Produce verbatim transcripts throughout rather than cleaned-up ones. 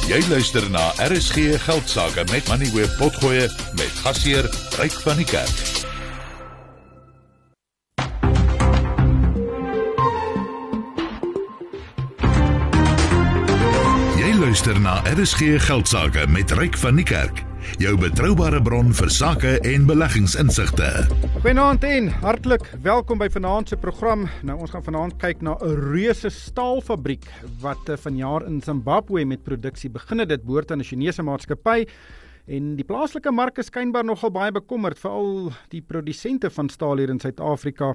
Jy luister na R S G Geldsaake met Moneyweb Potgoe met gasheer Ryk van die Kerk. Jy luister na R S G Geldsaake met Ryk van die Kerk. Jou betroubare bron vir sake en beleggingsinsigte. Goeienaand en hartlik welkom by vanaand se program. Nou ons gaan vanaand kyk na 'n reuse staalfabriek wat vanjaar in Zimbabwe met produksie begin het. Dit behoort aan 'n Chinese maatskappy en die plaaslike mark is skynbaar nogal baie bekommerd, veral die produsente van staal hier in Suid-Afrika.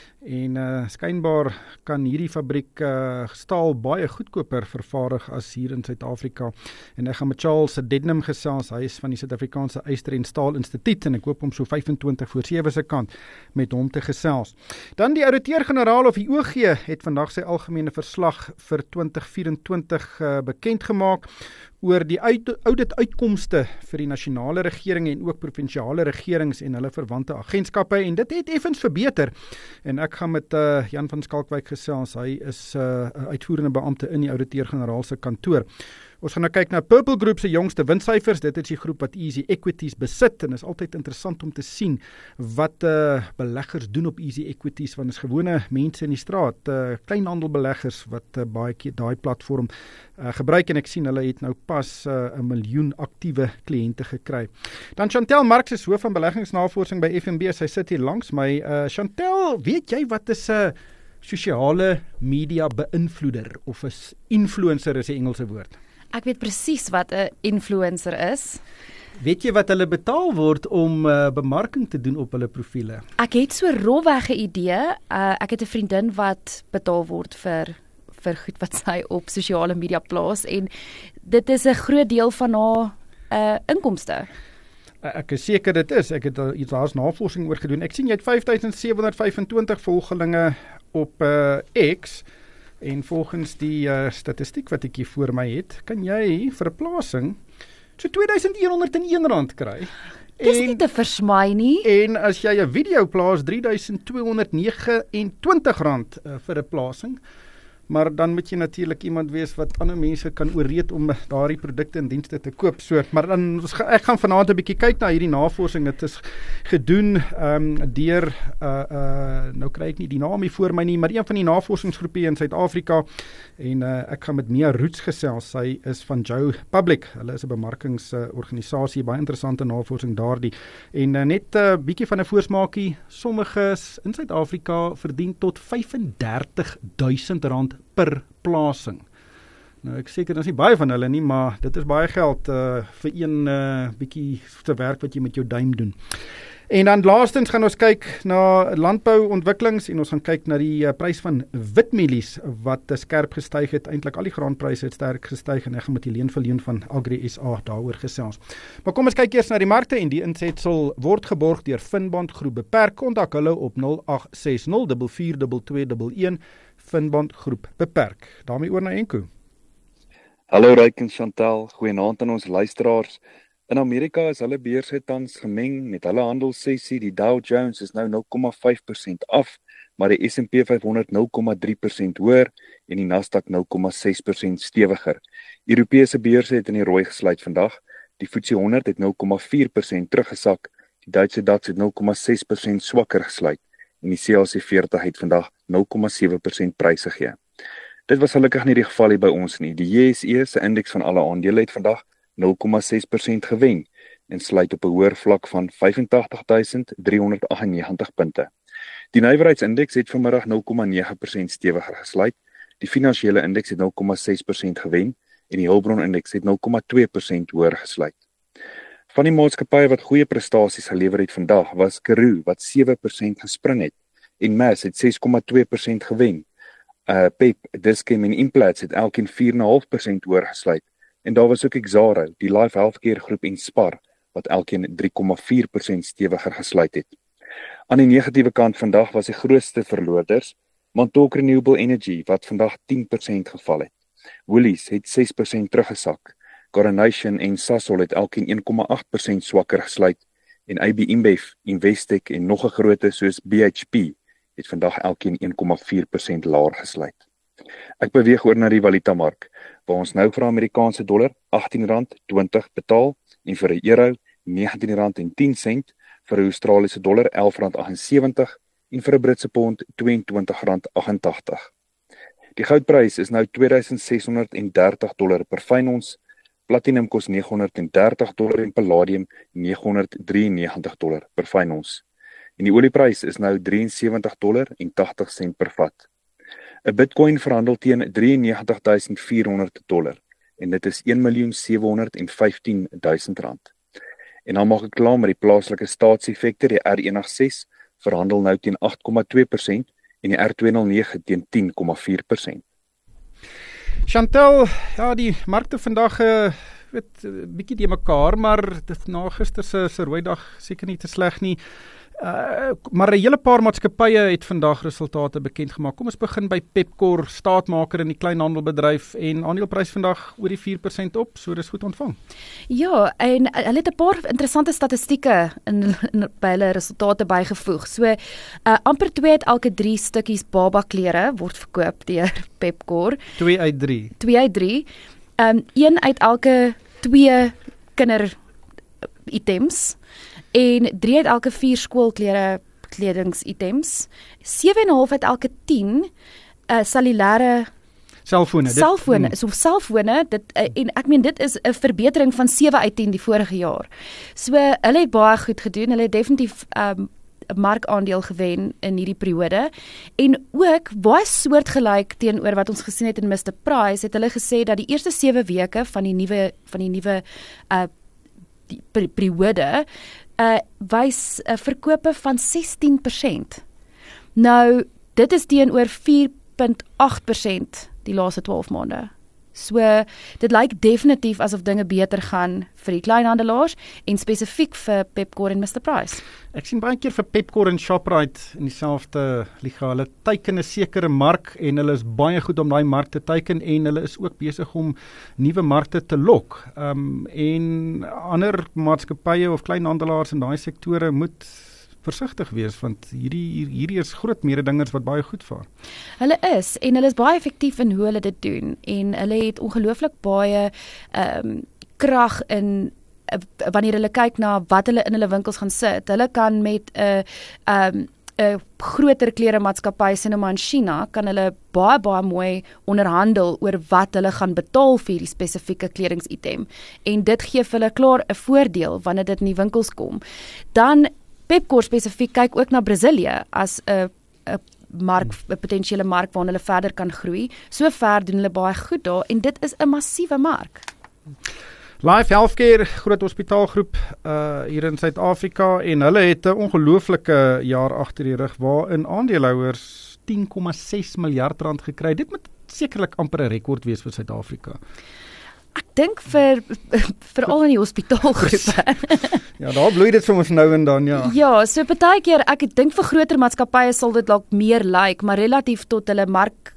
En uh, skynbaar kan hierdie fabriek uh, staal baie goedkoper vervaardig as hier in Suid-Afrika. En ek gaan met Charles Dednam gesels, hy is van die Suid-Afrikaanse Yster en Staal Instituut en ek hoop om so vyf en twintig voor sewe se kant met hom te gesels. Dan die ouditeur-generaal of die O G het vandag sy algemene verslag vir twintig vyf-en-twintig uh, bekend gemaak oor die audit-uitkomste vir die nasionale regering en ook provinsiale regerings en hulle verwante agentskappe, en dit het effens verbeter. En ek gaan met uh, Jan van Skalkwyk gesels, hy is 'n uh, uitvoerende beampte in die ouditeur-generaal se kantoor. Ons gaan nou kyk na Purple Group se jongste winssyfers. Dit is die groep wat Easy Equities besit en is altyd interessant om te sien wat uh, beleggers doen op Easy Equities, want is gewone mense in die straat, uh, kleinhandelbeleggers wat uh, baie keer daai platform uh, gebruik, en ek sien hulle het nou pas 'n uh, miljoen aktiewe kliënte gekry. Dan Chantel Marx is hoof van beleggingsnavorsing by F N B. Sy sit hier langs my. Uh, Chantel, weet jy wat is 'n uh, sosiale media beïnvloeder of 'n influencer is die Engelse woord? Ek weet presies wat 'n influencer is. Weet jy wat hulle betaal word om uh, bemarking te doen op hulle profiele? Ek het so rofweg 'n idee. Uh, ek het 'n vriendin wat betaal word vir vir goed wat sy op sosiale media plaas, en dit is 'n groot deel van haar uh, inkomste. Ek is seker dit is. Ek het iets daar's navorsing oor gedoen. Ek sien jy het vyf tuisend sewe honderd vyf-en-twintig volgelinge op uh, X. En volgens die uh, statistiek wat ek hier voor my het, kan jy vir 'n plasing so twee duisend een honderd en een rand kry. Dis nie te versmaai nie. En as jy 'n video plaas, drie duisend twee honderd negenentwintig rand uh, vir 'n plasing. Maar dan moet jy natuurlik iemand wees wat ander mense kan oorreed om daardie produkte en dienste te koop. So, maar dan ek gaan vanaand 'n bietjie kyk na hierdie navorsing. Dit is gedoen um, deur uh, uh, nou kry ek nie die naam hier voor my nie, maar een van die navorsingsgroepe in Suid-Afrika, en uh, ek gaan met Mia Roots gesels. Sy is van Joe Public. Hulle is 'n bemarkingsorganisasie, uh, baie interessante navorsing daardie. En uh, net 'n uh, bietjie van 'n voorsmaakie, sommiges in Suid-Afrika verdien tot vyf-en-dertig duisend rand per plasing. Nou ek seker, dit is nie baie van hulle nie, maar dit is baie geld uh, vir een uh, bietjie te werk wat jy met jou duim doen. En dan laastens gaan ons kyk na landbouontwikkelings en ons gaan kyk na die uh, prys van witmielies wat uh, skerp gestyg het. Eintlik al die graanpryse het sterk gestyg, en ek gaan met Helene Viljoen van Agri S A daaroor gesels. Maar kom ons kyk eers na die markte, en die insetsel word geborg deur Finbond Groep Beperk. Kontak hulle op nul agt ses nul vier vier twee twee een. Finbond Groep Beperk. Daarmee oor na Enko. Hallo Ryk en Chantal, goeienaand aan ons luisteraars. In Amerika is hulle beurse tans gemeng met hulle handelssessie. Die Dow Jones is nou nul komma vyf persent af, maar die S en P vyf honderd nul komma drie persent hoër en die Nasdaq nul komma ses persent stewiger. Europese beurse het in die rooi gesluit vandag. Die F T S E honderd het nul komma vier persent teruggesak. Die Duitse DAX het nul komma ses persent swakker gesluit. En die C A C veertig het vandag nul komma sewe persent pryse gegee. Dit was gelukkig nie die geval hier by ons nie. Die J S E se indeks van alle aandele het vandag nul komma ses persent gewen en sluit op 'n hoër vlak van vyf en tagtig duisend drie honderd agt en negentig punte. Die nywerheidsindeks het vanmiddag nul komma nege persent stewiger gesluit. Die finansiële indeks het nul komma ses persent gewen en die hulpbronindeks het nul komma twee persent hoër gesluit. Van die maatskappye wat goeie prestasies gelewer het vandag was Karoo wat sewe persent gespring het en Mass het ses komma twee persent gewen. Uh, Pep, Dis-Chem en Implats het elkeen vier komma vyf persent hoër gesluit. En daar was ook Exxaro, die Life Healthcare groep en Spar wat elkeen drie komma vier persent stewiger gesluit het. Aan die negatiewe kant vandag was die grootste verloorders Montauk Renewable Energy wat vandag tien persent geval het. Woolies het ses persent teruggesak. Coronation en Sasol het elkeen een komma agt persent swakker gesluit en I B InBev, Investec en nog 'n groote soos B H P het vandag elkeen een komma vier persent laer gesluit. Ek beweeg oor na die valutamark, waar ons nou vir 'n Amerikaanse dollar agttien rand twintig betaal en vir 'n euro negentien rand en tien sent, vir 'n Australiese dollar elf rand agt en sewentjie en vir 'n Britse pond twee en twintig rand agt en agtig. Die goudprys is nou twee duisend ses honderd dertig dollar per fyn ons, platinum kos nege honderd dertig dollar en palladium nege honderd drie en negentig dollar per fyn ons. En die olieprys is nou drie en sewentjie dollar en agtig sent per vat. 'n Bitcoin verhandel teen drie en negentig duisend vier honderd dollar en dit is een miljoen sewe honderd en vyftien duisend rand. En dan maak ek klaar met die plaaslike staatseffekte, die R een agt ses verhandel nou teen agt komma twee persent en die R twee nul nege teen tien komma vier persent. Chantel, ja, die markte vandag uh, weet 'n bietjie die mekaar, maar dit na gister se se rooi dag seker nie te sleg nie. Uh, maar 'n hele paar maatskappye het vandag resultate bekend gemaak. Kom ons begin by Pepkor, staatmaker in die kleinhandelbedryf, en aandeleprys vandag oor die vier persent op, so dis goed ontvang. Ja, en hulle het 'n paar interessante statistieke in, in by hulle resultate bygevoeg. So uh, amper twee uit elke drie stukkies baba klere word verkoop deur Pepkor. twee uit drie. twee uit drie. Um, een uit elke twee kinder items. En drie uit elke vier skoolklere kledingsitems, sewe en 'n half uit elke tien uh, cellulêre Selfone. Selfone, so selfone, dit uh, en ek meen dit is 'n verbetering van sewe uit tien die vorige jaar. So hulle het baie goed gedoen. Hulle het definitief 'n um, markaandeel gewen in hierdie periode en ook baie soortgelyk teenoor wat ons gesien het in Mister Price, het hulle gesê dat die eerste sewe weke van die nuwe van die nuwe uh die periode uh wys 'n uh, verkope van sestien persent. Nou dit is teenoor vier komma agt persent die laaste twaalf maande. So dit lyk definitief asof dinge beter gaan vir die kleinhandelaars en spesifiek vir Pepkor en Mister Price. Ek sien baie keer vir Pepkor en Shoprite in dieselfde liga. Hulle teiken 'n sekere mark en hulle is baie goed om daai mark te teiken en hulle is ook besig om nuwe markte te lok. Um, en ander maatskappye of kleinhandelaars in daai sektore moet versigtig wees, want hierdie hierdie is groot mededingers wat baie goed vaar. Hulle is, en hulle is baie effektief in hoe hulle dit doen, en hulle het ongelooflik baie um, krag in uh, wanneer hulle kyk na wat hulle in hulle winkels gaan sit. Hulle kan met 'n uh, um, 'n groter kleremaatskappy sien in China, kan hulle baie baie mooi onderhandel oor wat hulle gaan betaal vir die spesifieke kledingsitem, en dit gee vir hulle klaar 'n voordeel wanneer dit in die winkels kom. Dan Pepkor spesifiek kyk ook na Brasilië as 'n 'n mark, 'n potensiële mark waarna hulle verder kan groei. So ver doen hulle baie goed daar en dit is 'n massiewe mark. Life Healthcare, groot hospitaalgroep uh, hier in Suid-Afrika, en hulle het 'n ongelooflike jaar agter die rug waarin aandeelhouers tien komma ses miljard rand gekry. Dit moet sekerlik amper 'n rekord wees vir Suid-Afrika. Ek dink vir veral in die hospitaalgroepe. Ja, daar bloei dit vir ons nou en dan, ja. Ja, so partykeer ek dink vir groter maatskappye sal dit dalk meer lyk, maar relatief tot hulle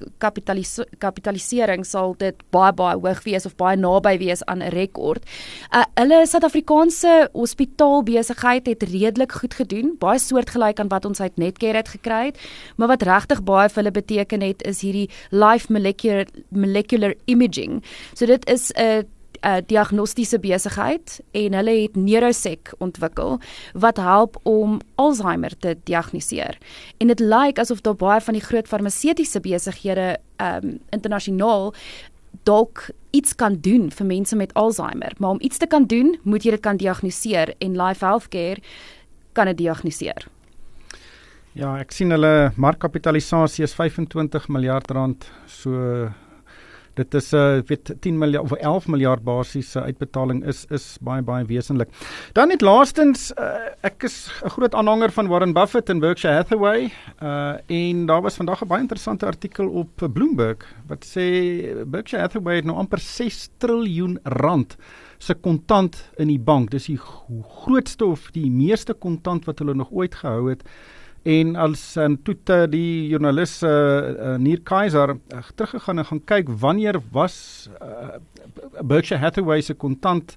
markkapitalisering sal dit baie baie hoog wees of baie naby wees aan 'n rekord. Uh, hulle Suid-Afrikaanse hospitaalbesigheid het redelik goed gedoen, baie soortgelyk aan wat ons uit Netcare het gekry het, maar wat regtig baie vir hulle beteken het is hierdie live molecular molecular imaging. So dit is 'n uh, uh, diagnostiese besigheid en hulle het Neurosec ontwikkel wat help om Alzheimer te diagnoseer. En dit lyk asof daar baie van die groot farmaseutiese besighede um, internasionaal dalk iets kan doen vir mense met Alzheimer, maar om iets te kan doen, moet jy dit kan diagnoseer en Life Healthcare kan dit diagnoseer. Ja, ek sien hulle markkapitalisasie is vyf en twintig miljard rand, so dit is uh, weet tien miljard of elf miljard basies uh, uitbetaling is is baie baie wesentlik. Dan net laastens, uh, ek is 'n groot aanhanger van Warren Buffett en Berkshire Hathaway, uh, en daar was vandag 'n baie interessante artikel op Bloomberg wat sê Berkshire Hathaway het nou amper ses triljoen rand se kontant in die bank. Dis die grootste of die meeste kontant wat hulle nog ooit gehou het. En als en toe die joernalis uh, uh, Neer Kaiser uh, teruggegaan en gaan kyk wanneer was uh, Berkshire Hathaway se kontant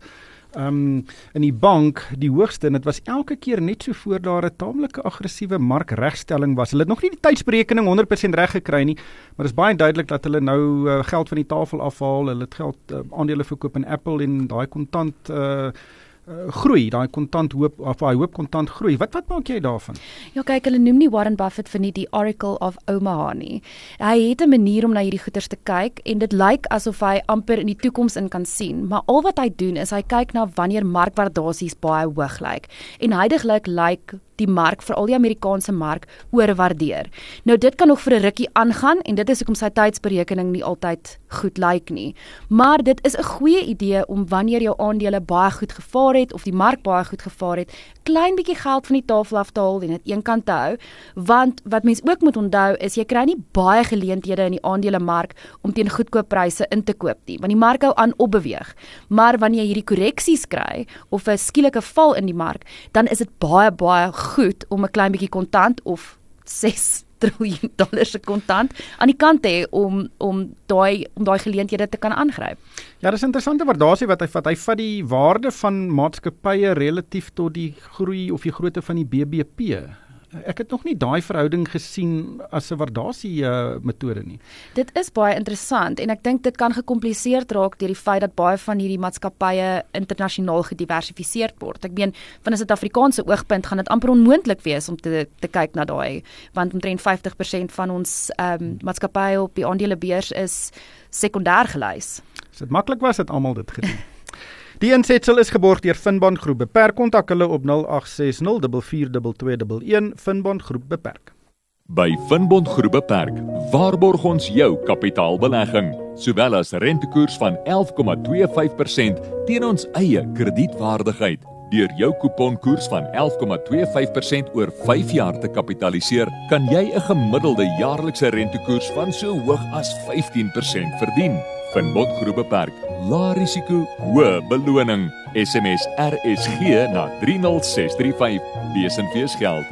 um, in die bank die hoogste, en dit was elke keer net so voor daar 'n tamelike aggressiewe markregstelling was. Hulle het nog nie die tydsberekening honderd persent reg gekry nie, maar dit is baie duidelik dat hulle nou uh, geld van die tafel afhaal. Hulle het geld uh, aandele verkoop in Apple en daai kontant uh, Uh, groei, daai kontant hoop of daai hoop kontant groei. Wat wat maak jy daarvan? Ja, kyk, hulle noem nie Warren Buffett vir nie die Oracle of Omaha nie. Hy het 'n manier om na hierdie goeters te kyk en dit lyk asof hy amper in die toekoms in kan sien, maar al wat hy doen is hy kyk na wanneer markwaardasies baie hoog lyk. En huidigelik lyk die mark, veral die Amerikaanse mark, oorwaardeer. Nou dit kan nog vir 'n rukkie aangaan en dit is hoekom sy tydsberekening nie altyd goed lyk nie. Maar dit is 'n goeie idee om wanneer jou aandele baie goed gevaar het of die mark baie goed gevaar het, klein bietjie geld van die tafel af te haal en dit een kant te hou, want wat mens ook moet onthou is jy kry nie baie geleenthede in die aandelemark om teen goedkoop pryse in te koop nie, want die mark hou aan opbeweeg. Maar wanneer jy hierdie korreksies kry of 'n skielike val in die mark, dan is dit baie baie goed om 'n klein bietjie kontant of ses triljoen dollar se kontant aan die kant te hê om om daai om daai geleenthede te kan aangryp. Ja, dis 'n interessante waardasie wat hy vat. Hy vat die waarde van maatskappye relatief tot die groei of die grootte van die B B P. Ek het nog nie daai verhouding gesien as 'n waardasie uh, metode nie. Dit is baie interessant en ek dink dit kan gekompliseerd raak deur die feit dat baie van hierdie maatskappye internasionaal gediversifiseerd word. Ek meen van 'n Suid-Afrikaanse oogpunt gaan dit amper onmoontlik wees om te te kyk na daai, want omtrent vyftig persent van ons um, maatskappye op die aandelebeurs is sekondêr gelys. As dit maklik was, het almal dit gedoen. Die insetsel is geborg deur Finbond Groep Beperk. Kontak hulle op nul agt ses nul vier vier twee twee een een. Finbond Groep Beperk. By Finbond Groep Beperk waarborg ons jou kapitaalbelegging, sowel as rentekoers van elf komma twee vyf persent teen ons eie kredietwaardigheid. Deur jou kuponkoers van elf komma twee vyf persent oor vyf jaar te kapitaliseer, kan jy 'n gemiddelde jaarlikse rentekoers van so hoog as vyftien persent verdien. Finbond Groep Beperk, lae risiko, hoë beloning. S M S R S G na drie nul ses drie vyf. Lees en wees geld.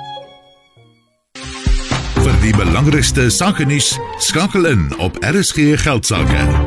Vir die belangrikste sake nuus, skakel in op R S G Geldsaake.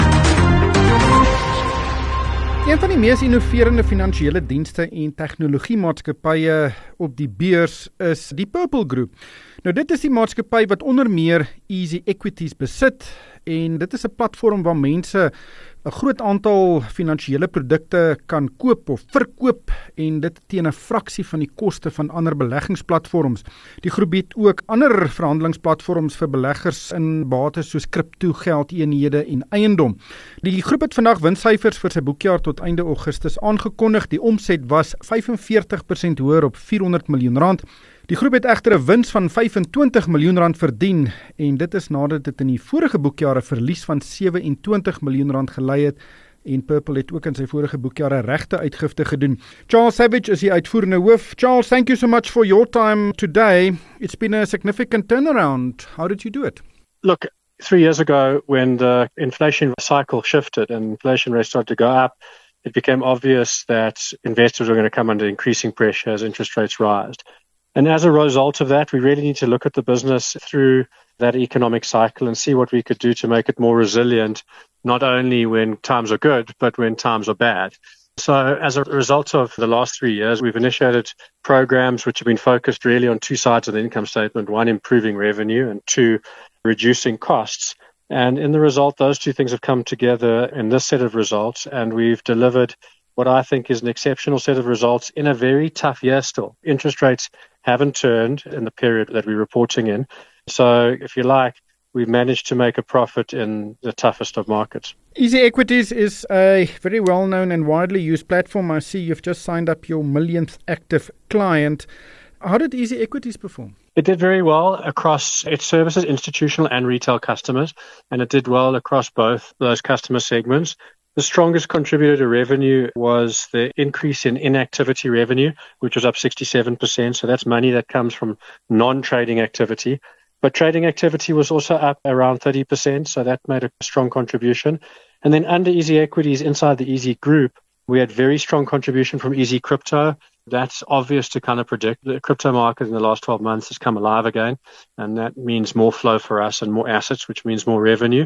Een van die mees innoverende finansiële dienste en tegnologiemaatskappye op die beurs is die Purple Group. Nou dit is die maatskappy wat onder meer Easy Equities besit en dit is 'n platform waar mense 'n groot aantal finansiële produkte kan koop of verkoop en dit teen 'n fraksie van die koste van ander beleggingsplatforms. Die groep bied ook ander verhandelingsplatforms vir beleggers in bates soos kripto, geldeenhede en eiendom. Die groep het vandag winssyfers vir sy boekjaar tot einde Augustus aangekondig. Die omset was vyf en veertig persent hoër op vierhonderd miljoen rand. Die groep het egter 'n wins van vyf en twintig miljoen rand verdien en dit is nadat dit in die vorige boekjaar 'n verlies van sewe en twintig miljoen rand gelei het en Purple het ook in sy vorige boekjaar 'n regte uitgifte gedoen. Charles Savage is die uitvoerende hoof. Charles, thank you so much for your time today. It's been a significant turnaround. How did you do it? Look, three years ago when the inflation cycle shifted and inflation rates started to go up, it became obvious that investors were going to come under increasing pressure as interest rates rised. And as a result of that, we really need to look at the business through that economic cycle and see what we could do to make it more resilient, not only when times are good, but when times are bad. So as a result of the last three years, we've initiated programs which have been focused really on two sides of the income statement, one, improving revenue, and two, reducing costs. And in the result, those two things have come together in this set of results, and we've delivered what I think is an exceptional set of results in a very tough year still. Interest rates haven't turned in the period that we're reporting in. So, if you like, we've managed to make a profit in the toughest of markets. Easy Equities is a very well-known and widely used platform. I see you've just signed up your millionth active client. How did Easy Equities perform? It did very well across its services, institutional and retail customers, and it did well across both those customer segments. The strongest contributor to revenue was the increase in inactivity revenue, which was up sixty-seven percent. So that's money that comes from non-trading activity. But trading activity was also up around thirty percent. So that made a strong contribution. And then under Easy Equities, inside the Easy Group, we had very strong contribution from Easy Crypto. That's obvious to kind of predict. The crypto market in the last twelve months has come alive again. And that means more flow for us and more assets, which means more revenue.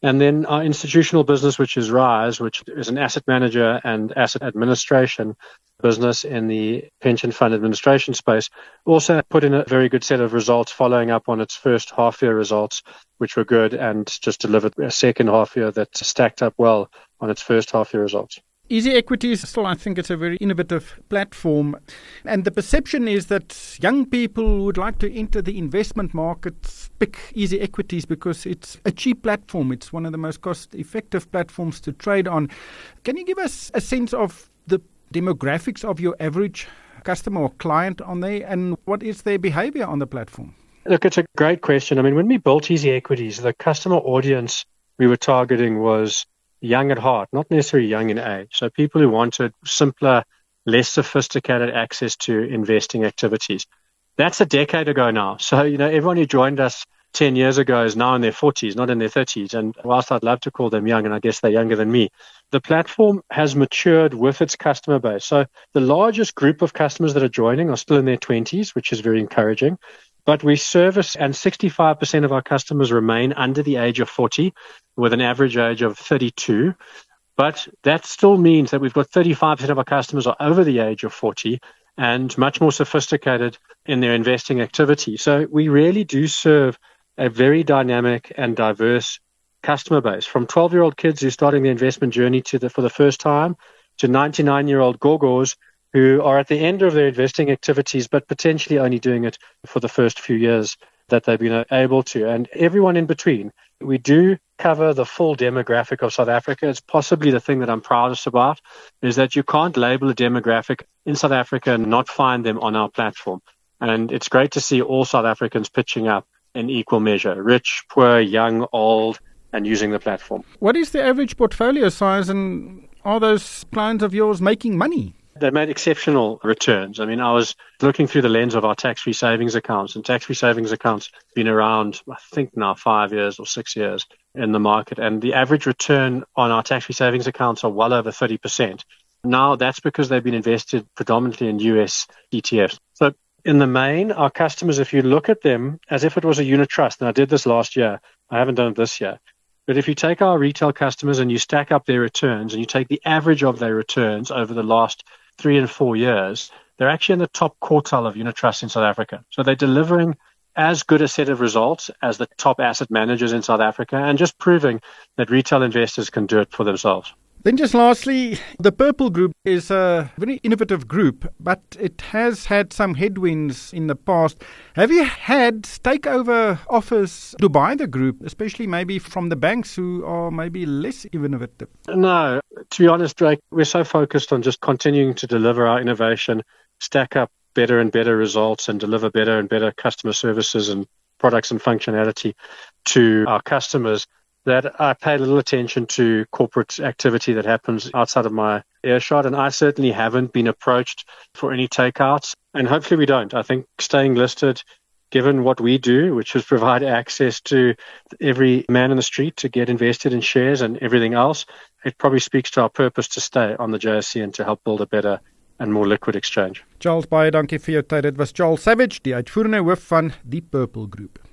And then our institutional business, which is Rise, which is an asset manager and asset administration business in the pension fund administration space, also put in a very good set of results following up on its first half-year results, which were good, and just delivered a second half-year that stacked up well on its first half-year results. Easy Equities, still I think it's a very innovative platform. And the perception is that young people who would like to enter the investment markets pick Easy Equities because it's a cheap platform. It's one of the most cost-effective platforms to trade on. Can you give us a sense of the demographics of your average customer or client on there, and what is their behavior on the platform? Look, it's a great question. I mean, when we built Easy Equities, the customer audience we were targeting was young at heart, not necessarily young in age. So people who wanted simpler, less sophisticated access to investing activities. That's a decade ago now. So, you know, everyone who joined us ten years ago is now in their forties, not in their thirties. And whilst I'd love to call them young, and I guess they're younger than me, the platform has matured with its customer base. So the largest group of customers that are joining are still in their twenties, which is very encouraging. But we service, and sixty-five percent of our customers remain under the age of forty, with an average age of thirty-two. But that still means that we've got thirty-five percent of our customers are over the age of forty and much more sophisticated in their investing activity. So we really do serve a very dynamic and diverse customer base, from twelve-year-old kids who are starting their investment journey to the, for the first time, to ninety-nine-year-old gogos who are at the end of their investing activities, but potentially only doing it for the first few years that they've been able to, and everyone in between. We do cover the full demographic of South Africa. It's possibly the thing that I'm proudest about, is that you can't label a demographic in South Africa and not find them on our platform. And it's great to see all South Africans pitching up in equal measure, rich, poor, young, old, and using the platform. What is the average portfolio size, and are those clients of yours making money? They made exceptional returns. I mean, I was looking through the lens of our tax-free savings accounts, and tax-free savings accounts have been around, I think now five years or six years in the market. And the average return on our tax-free savings accounts are well over thirty percent. Now, that's because they've been invested predominantly in U S E T Fs. So in the main, our customers, if you look at them as if it was a unit trust, and I did this last year, I haven't done it this year, but if you take our retail customers and you stack up their returns and you take the average of their returns over the last three and four years, they're actually in the top quartile of unit trusts in South Africa. So they're delivering as good a set of results as the top asset managers in South Africa, and just proving that retail investors can do it for themselves. Then just lastly, the Purple Group is a very innovative group, but it has had some headwinds in the past. Have you had takeover offers to buy the group, especially maybe from the banks who are maybe less innovative? No, to be honest, Drake, we're so focused on just continuing to deliver our innovation, stack up better and better results, and deliver better and better customer services and products and functionality to our customers, that I pay little attention to corporate activity that happens outside of my earshot. And I certainly haven't been approached for any takeouts. And hopefully we don't. I think staying listed, given what we do, which is provide access to every man in the street to get invested in shares and everything else, it probably speaks to our purpose to stay on the J S E and to help build a better and more liquid exchange. Charles, baie dankie vir jou tyd. Dit was Charles Savage, die uitvoerende hoof van die Purple Group.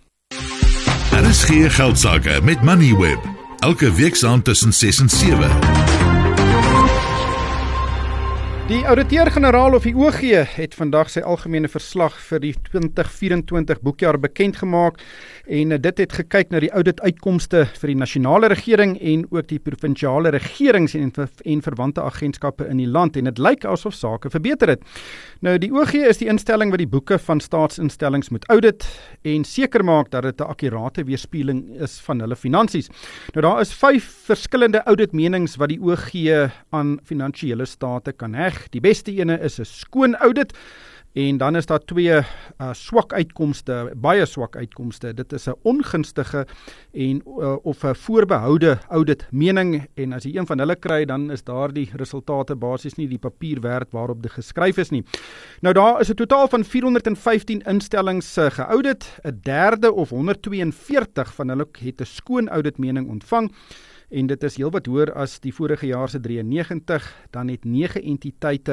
R S G Geldsaake met Moneyweb, elke week saam tussen ses en sewe. Die ouditeur-generaal of die O G het vandag sy algemene verslag vir die twintig vyf-en-twintig boekjaar bekend gemaak, en dit het gekyk na die audituitkomste vir die nasionale regering en ook die provinsiale regerings en, en verwante agentskappe in die land, en dit lyk asof sake verbeter het. Nou, die O G is die instelling wat die boeke van staatsinstellings moet audit en seker maak dat dit 'n akkurate weerspieëling is van hulle finansies. Nou, daar is vyf verskillende auditmenings wat die O G aan finansiële state kan heg. Die beste ene is 'n skoon audit, en dan is daar twee uh, swak uitkomste, baie swak uitkomste. Dit is 'n ongunstige en uh, of 'n voorbehoude audit mening, en as jy een van hulle kry, dan is daardie resultate basies nie die papier werd waarop dit geskryf is nie. Nou, daar is 'n totaal van vier honderd vyftien instellings uh, geaudit. 'n derde of honderdtweeënveertig van hulle het 'n skoon audit mening ontvang, en dit is heel wat hoër as die vorige jaar se drieënnegentig. Dan het nege entiteite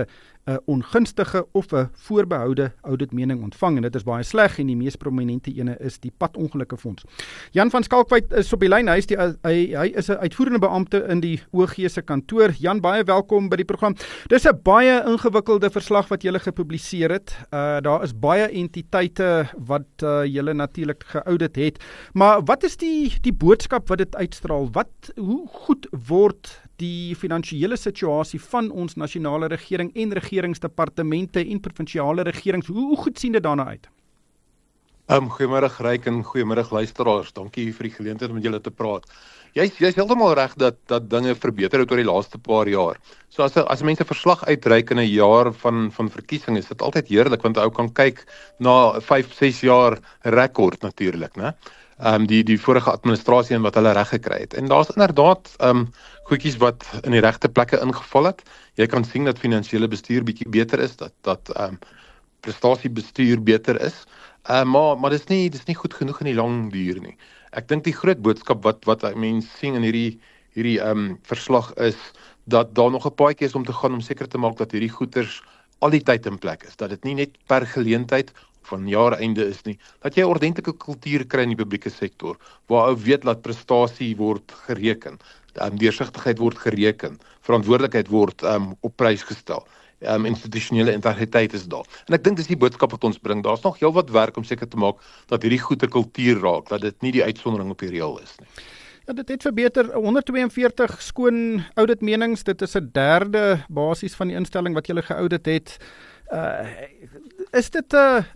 'n ongunstige of 'n voorbehoude auditmening ontvang en dit is baie sleg en die mees prominente ene is die padongelukkefonds. Jan van Skalkwyk is op die lyn. Hy is die hy, hy is 'n uitvoerende beampte in die O G se kantoor. Jan, baie welkom by die program. Dis 'n baie ingewikkelde verslag wat julle gepubliseer het. Uh daar is baie entiteite wat uh, julle natuurlik geaudit het. Maar wat is die die boodskap wat dit uitstraal? Wat hoe goed word die finansiële situasie van ons nasionale regering en regeringsdepartemente en provinsiale regerings, hoe, hoe goed sien dit daarna uit? Um, goeiemiddag Ryk en goeiemiddag luisteraars, dankie vir die geleentheid om met julle te praat. Jy is heeltemal reg dat, dat dinge verbeter het oor die laaste paar jaar. So as, as mense verslag uitreik in 'n jaar van, van verkiesing, is dit altyd heerlik, want ou kan kyk na vyf, ses jaar rekord natuurlik, né? Um, die, die vorige administrasie en wat hulle reg gekry het. En daar's inderdaad um, goedjies wat in die regte plekke ingeval het. Jy kan sien dat finansiële bestuur bietjie beter is, dat, dat um, prestasiebestuur beter is. Uh, maar maar dis nie dis nie goed genoeg in die lang duur nie. Ek dink die groot boodskap wat wat mense sien in hierdie hierdie um, verslag is dat daar nog 'n paadjie is om te gaan om seker te maak dat hierdie goeders al die tyd in plek is, dat dit nie net per geleentheid van jaareinde is nie, dat jy 'n ordentlike kultuur kry in die publieke sektor, waar ou weet dat prestasie word gereken, um, deursigtigheid word gereken, verantwoordelikheid word um, op prys gestel, um, institusionele integriteit is daar. En ek dink dis die boodskap wat ons bring, daar's nog heel wat werk om seker te maak dat hierdie goeie kultuur raak, dat dit nie die uitsondering op die reël is nie. Ja, dit het verbeter, honderd twee en veertig skoon auditmenings, dit is 'n derde basis van die instelling wat julle geaudit het. Uh, is dit 'n uh,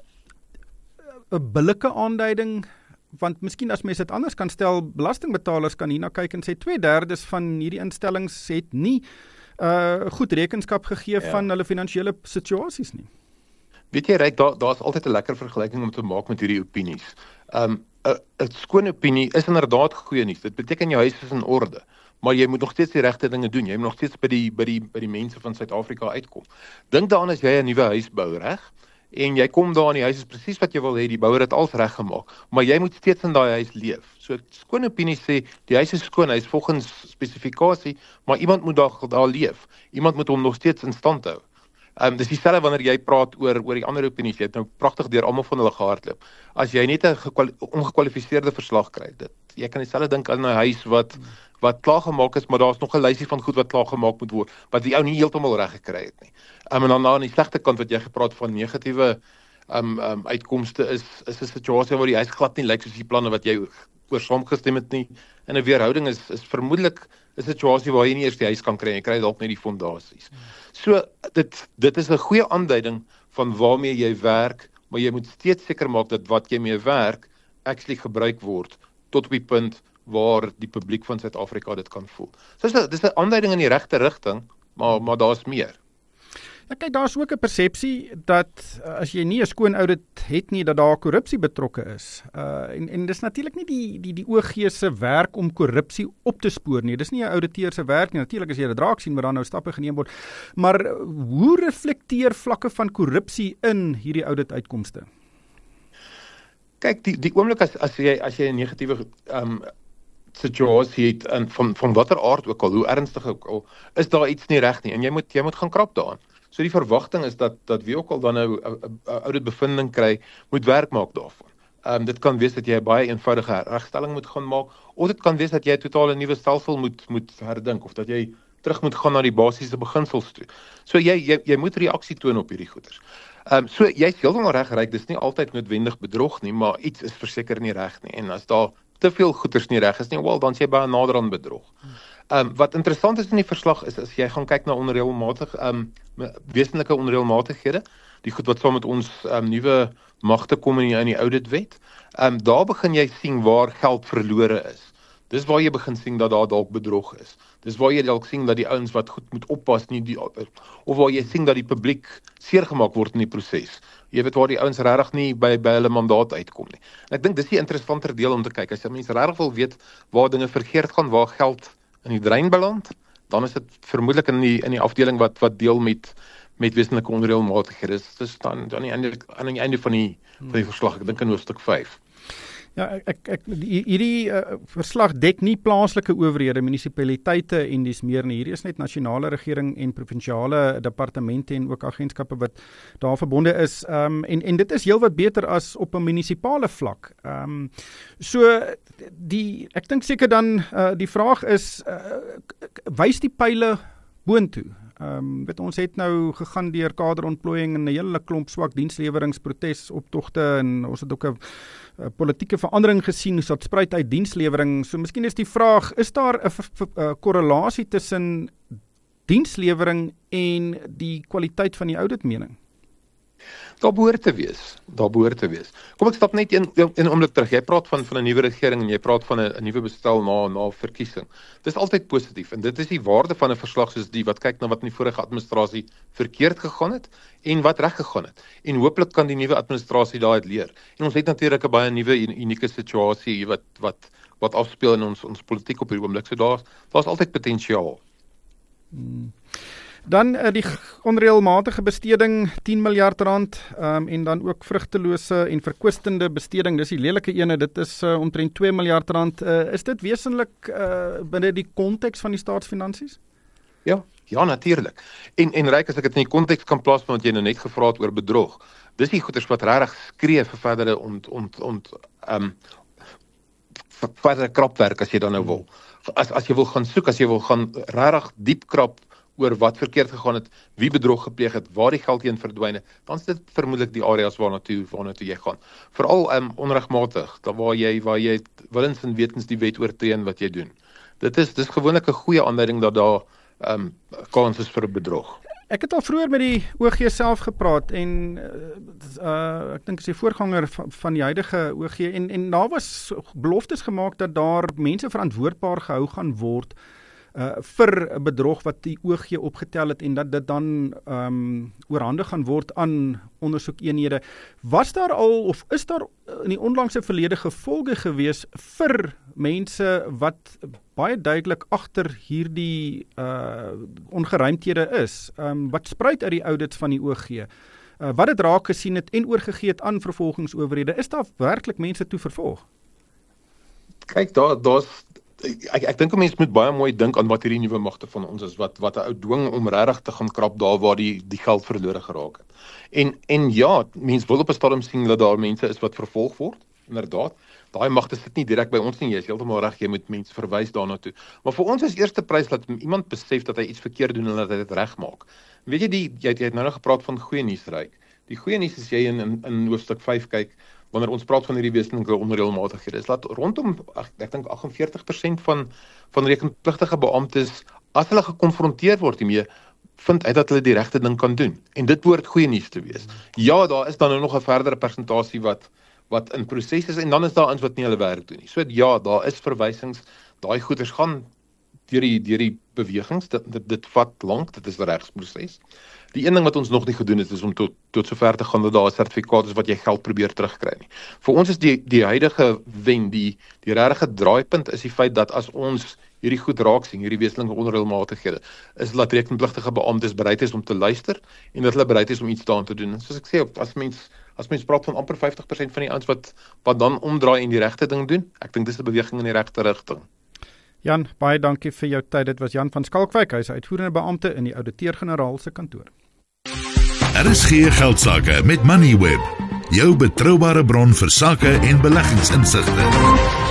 'n billike aanduiding, want miskien as mense dit anders kan stel, belastingbetalers kan hierna kyk en sê twee derdes van hierdie instellings het nie uh, goed rekenskap gegee ja. van hulle finansiële situasies nie. Weet jy, Ryk, daar daar's altyd 'n lekker vergelyking om te maak met hierdie opinies. Um, 'n 'n skoon opinie is inderdaad goeie nuus. Dit beteken jou huis is in orde, maar jy moet nog steeds die regte dinge doen. Jy moet nog steeds by die by die by die mense van Suid-Afrika uitkom. Dink daaraan as jy 'n nuwe huis bou, reg? En jy kom daar en die huis is presies wat jy wil hê, die bouer het alles reg gemaak, maar jy moet steeds in daai huis leef. So skoon opinie sê die huis is skoon, hy is volgens spesifikasie, maar iemand moet daar daar leef. Iemand moet hom nog steeds in stand hou. Um, dis dieselfde wanneer jy praat oor oor die ander opinies, jy het nou pragtig deur almal van hulle gehardloop. As jy net 'n ongekwalifiseerde verslag kry, dit jy kan dieselfde dink aan 'n huis wat wat klaargemaak is, maar daar's nog 'n lysie van goed wat klaargemaak moet word, wat die ou nie heeltemal reg gekry het nie. Um, en dan aan die slegte kant wat jy gepraat van negatiewe um, um, uitkomste is is 'n situasie waar die huis glad nie lyk soos die planne wat jy oor saamgestem het nie. En 'n weerhouding is is vermoedelik 'n situasie waar jy nie eers die huis kan kry, jy kry dalk net die fondasies. So dit dit is 'n goeie aanduiding van waarmee jy werk, maar jy moet steeds seker maak dat wat jy mee werk actually gebruik word tot op die punt waar die publiek van Suid-Afrika dit kan voel. So dis 'n aanduiding in die regte rigting, maar maar daar's meer. Ja, kyk, daar's ook 'n persepsie dat uh, as jy nie 'n skoon audit het nie, dat daar korrupsie betrokke is. Uh, en en dis natuurlik nie die die die O G se werk om korrupsie op te spoor nie. Dis nie 'n ouditeur se werk nie. Natuurlik as jy dit raak sien, moet daar nou stappe geneem word. Maar hoe reflekteer vlakke van korrupsie in hierdie audituitkomste? Kyk, die die oomblik as as jy as jy 'n negatiewe um situasie het en van van watter aard ook al, hoe ernstig ook al, is daar iets nie reg nie en jy moet jy moet gaan krap daaraan. So die verwagting is dat dat wie ook al dan nou 'n audit bevinding kry, moet werk maak daarvan. Um, dit kan wees dat jy 'n baie eenvoudige regstelling moet gaan maak, of dit kan wees dat jy 'n totale nuwe stelsel moet moet herdink, of dat jy terug moet gaan na die basiese beginsels toe. So jy jy jy moet reaksie toon op hierdie goeders. Um, so jy's heeltemal reg, Ryk, dis nie altyd noodwendig bedrog nie, maar iets is verseker nie reg nie. En as daar te veel goeders nie reg is nie, wel dan is jy baie nader aan bedrog. Um, wat interessant is in die verslag is as jy gaan kyk na onreëlmatig um, wesenlike onreëlmatighede, die goed wat saam met ons um, nuwe magte kom in die, in die auditwet, um, daar begin jy sien waar geld verlore is. Dis waar jy begin sien dat daar dalk bedrog is. Dis waar jy dalk sien dat die ouens wat goed moet oppas nie die of waar jy sien dat die publiek seergemaak word in die proses. Jy weet waar die ouens regtig nie by by hulle mandaat uitkom nie. En ek dink dis die interessanter deel om te kyk. As jy mense regtig wil weet waar dinge verkeerd gaan, waar geld in die drein beland, dan is dit vermoedelik in die in die afdeling wat wat deel met met wesenlike onreëlmatighede. Dis dis dan aan die einde aan die einde van die van die verslag. Ek dink in hoofstuk vyf. Ja, ek ek hierdie uh, verslag dek nie plaaslike owerhede, munisipaliteite en dis meer nie. Hierdie is net nasionale regering en provinsiale departemente en ook agentskappe wat daar verbonde is. Um, en en dit is heelwat beter as op 'n munisipale vlak. Ehm um, so die ek dink seker dan uh, die vraag is uh, wys die pile boontoe. Ehm um, weet ons het nou gegaan deur kaderontplooiing en 'n hele klomp swak diensleweringprotes optogte en ons het ook 'n politieke verandering gesien, hoe dit spruit uit dienslewering. So miskien is die vraag, is daar 'n korrelasie tussen dienslewering en die kwaliteit van die auditmening? Daar behoort te wees. Daar behoort te wees. Kom ek stap net een een oomblik terug. Jy praat van van 'n nuwe regering en jy praat van 'n nuwe bestel na na verkiesing. Dis altyd positief en dit is die waarde van 'n verslag soos die wat kyk na wat in die vorige administrasie verkeerd gegaan het en wat reg gegaan het. En hooplik kan die nuwe administrasie daaruit leer. En ons het natuurlik 'n baie nuwe unieke situasie wat wat wat afspeel in ons ons politiek op hierdie oomblik. So daar daar's altyd potensiaal. Hmm. Dan uh, die onreëlmatige besteding tien miljard rand um, en dan ook vrugtelose en verkwistende besteding, dis die lelike ene, dit is uh, omtrent twee miljard rand. Uh, is dit wesenlik uh, binne die konteks van die staatsfinansies? Ja, ja natuurlik. En en ryk as ek dit in die konteks kan plaas van wat jy nou net gevra het oor bedrog. Dis die goeters wat regtig skree vir verdere ont ont ont ehm um, vir verdere krapwerk as jy dan nou wil. As as jy wil gaan soek, as jy wil gaan regtig diep krap oor wat verkeerd gegaan het, wie bedrog gepleeg het, waar die geld heen verdwyn het, dan is dit vermoedelik die areas waarna toe waarna toe jy gaan. Veral um, onregmatig, daar waar jy waar jy willens en wetens die wet oortree en wat jy doen. Dit is dis gewoonlik 'n goeie aanduiding dat daar ehm um, kans is vir 'n bedrog. Ek het al vroeër met die O G self gepraat en uh, uh, ek dink is die voorganger van, van die huidige O G en en daar was beloftes gemaak dat daar mense verantwoordbaar gehou gaan word Uh, vir 'n bedrog wat die O G opgetel het en dat dit dan um, oorhandig gaan word aan ondersoekeenhede. Was daar al of is daar in die onlangse verlede gevolge gewees vir mense wat baie duidelik agter hierdie uh, ongeruimthede is, um, wat spruit uit die audits van die O G, uh, wat dit raak gesien het en oorgegee het aan vervolgingsowerhede, is daar werklik mense toe vervolg? Kyk, daar daar's Ek ek dink 'n mens moet baie mooi dink aan wat hierdie nuwe magte van ons is, wat wat 'n ou dwing om regtig te gaan krap daar waar die die geld verlore geraak het. En en ja, mens wil op 'n stadium sien dat daar mense is wat vervolg word. Inderdaad, daai magte sit nie direk by ons nie, jy is heeltemal reg, jy moet mense verwys daarna toe. Maar vir ons is eerste prys dat iemand besef dat hy iets verkeerd doen en dat hy dit regmaak. Weet jy die jy het, jy het nou nog gepraat van goeie nuus ryk. Die goeie nuus is jy in in, in hoofstuk vyf kyk. Wanneer ons praat van hierdie wesenlike onreëlmatighede, is dat rondom ek, ek dink agt en veertig persent van van rekenpligtige beamptes as hulle gekonfronteer word hiermee, vind uit dat hulle die regte ding kan doen. En dit behoort goeie nuus te wees. Ja, daar is dan nou nog 'n verdere persentasie wat wat in proses is en dan is daar ons wat nie hulle werk doen nie. So ja, daar is verwysings, daai goeders gaan deur die deur die bewegings, dit dit, dit vat lank, dit is 'n regsproses. Die een ding wat ons nog nie gedoen het is om tot tot sover te gaan dat daar 'n sertifikaat is wat jy geld probeer terugkry nie. Vir ons is die die huidige wen die die regte draaipunt is die feit dat as ons hierdie goed raak sien, hierdie wesenlike onreëlmatighede, is dat rekenpligtige beamptes bereid is om te luister en dat hulle bereid is om iets daaraan te doen. En soos ek sê, as mens as mens praat van amper vyftig persent van die ouens wat wat dan omdraai en die regte ding doen, ek dink dis 'n beweging in die regte rigting. Jan, baie dankie vir jou tyd. Dit was Jan van Skalkwyk, hy is uitvoerende beampte in die ouditeur-generaal se kantoor. R S G Geldsaake met Moneyweb, jou betroubare bron vir sake en beleggingsinsigte.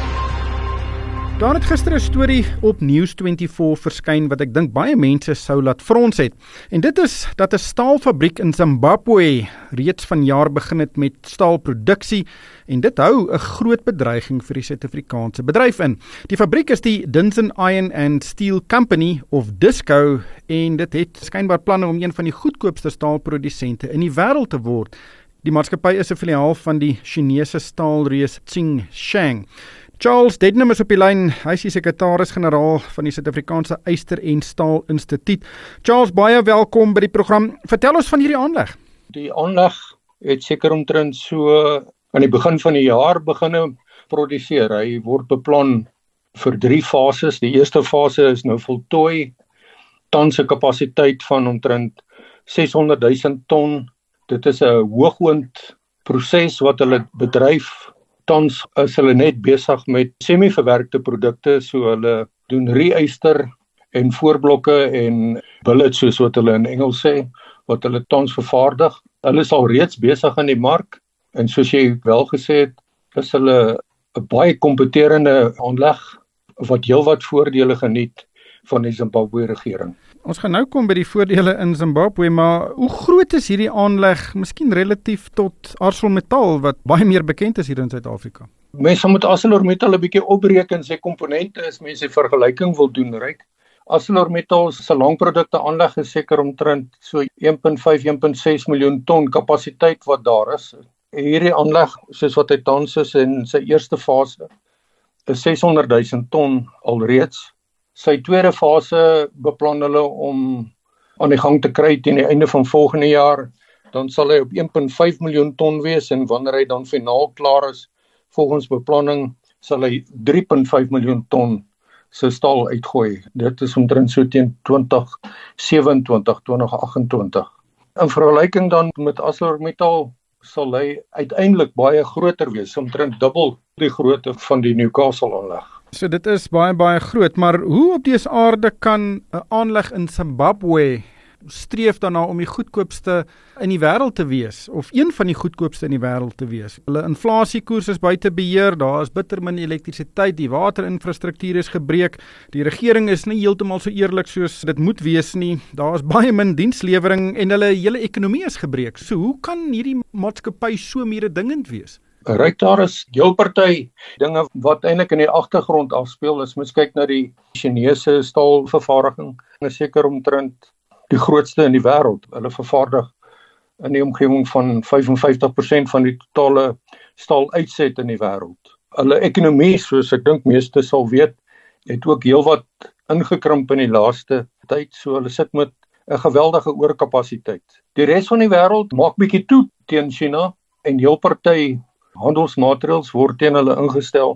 Daar het gister 'n storie op News vyf-twee verskyn wat ek dink baie mense sou laat frons het. En dit is dat 'n staalfabriek in Zimbabwe reeds vanjaar begin het met staalproduksie en dit hou 'n groot bedreiging vir die Suid-Afrikaanse bedryf in. Die fabriek is die Dinson Iron and Steel Company of Disco en dit het skynbaar planne om een van die goedkoopste staalprodusente in die wêreld te word. Die maatskappy is 'n filiaal van die Chinese staalreus Tsingshan. Charles Dednam is op die lyn, hy is die sekretaris-generaal van die Suid-Afrikaanse Yster en Staal Instituut. Charles, baie welkom by die program. Vertel ons van hierdie aanleg. Die aanleg het seker omtrent so aan die begin van die jaar begin produseer. Hy word beplan vir drie fases. Die eerste fase is nou voltooi, tans 'n kapasiteit van omtrent seshonderd duisend ton. Dit is 'n hoogoond proses wat hulle bedryf Tans is hulle net besig met semi-verwerkte produkte, so hulle doen re-yster en voorblokke en billets soos wat hulle in Engels sê, wat hulle tans vervaardig. Hulle is al reeds besig in die mark en soos jy wel gesê het, is hulle 'n baie kompeterende aanleg wat heelwat voordele geniet van die Zimbabwe regering. Ons gaan nou kom by die voordele in Zimbabwe, maar hoe groot is hierdie aanleg, miskien relatief tot ArcelorMittal wat baie meer bekend is hier in Suid-Afrika? Mense moet ArcelorMittal 'n bietjie opreken sy komponente as mense 'n vergelyking wil doen, ryk. ArcelorMittal se langprodukte aanleg is seker omtrent so een komma vyf, een komma ses miljoen ton kapasiteit wat daar is. Hierdie aanleg, soos wat hy tans is in sy eerste fase, is ses honderd duisend ton alreeds. Sy tweede fase beplan hulle om aan die gang te kry teen die einde van volgende jaar. Dan sal hy op een komma vyf miljoen ton wees en wanneer hy dan finaal klaar is, volgens beplanning, sal hy drie komma vyf miljoen ton se staal uitgooi. Dit is omtrent so teen twintig sewenentwintig, twintig agt-en-twintig. In vergelyking dan met ArcelorMittal sal hy uiteindelik baie groter wees, omtrent dubbel die grootte van die Newcastle aanleg. So dit is baie baie groot, maar hoe op dese aarde kan 'n aanleg in Zimbabwe streef daarna om die goedkoopste in die wêreld te wees, of een van die goedkoopste in die wêreld te wees? Hulle inflasiekoers is buite beheer, daar is bitter min elektrisiteit, die waterinfrastruktuur is gebreek, die regering is nie heeltemal so eerlik soos dit moet wees nie, daar is baie min dienslewering en hulle hele ekonomie is gebreek. So hoe kan hierdie maatskappy so mededingend wees? Ryk, daar is heel party dinge wat eintlik in die agtergrond afspeel. As mens kyk na die Chinese staalvervaardiging, is seker omtrent die grootste in die wêreld. Hulle vervaardig in die omgewing van vyf en vyftig persent van die totale staaluitset in die wêreld. Hulle ekonomie, soos ek dink meeste sal weet, het ook heelwat ingekrimp in die laaste tyd, so hulle sit met 'n geweldige oorkapasiteit. Die res van die wêreld maak bietjie toe teen China en heel party handelsmaatreëls word teen hulle ingestel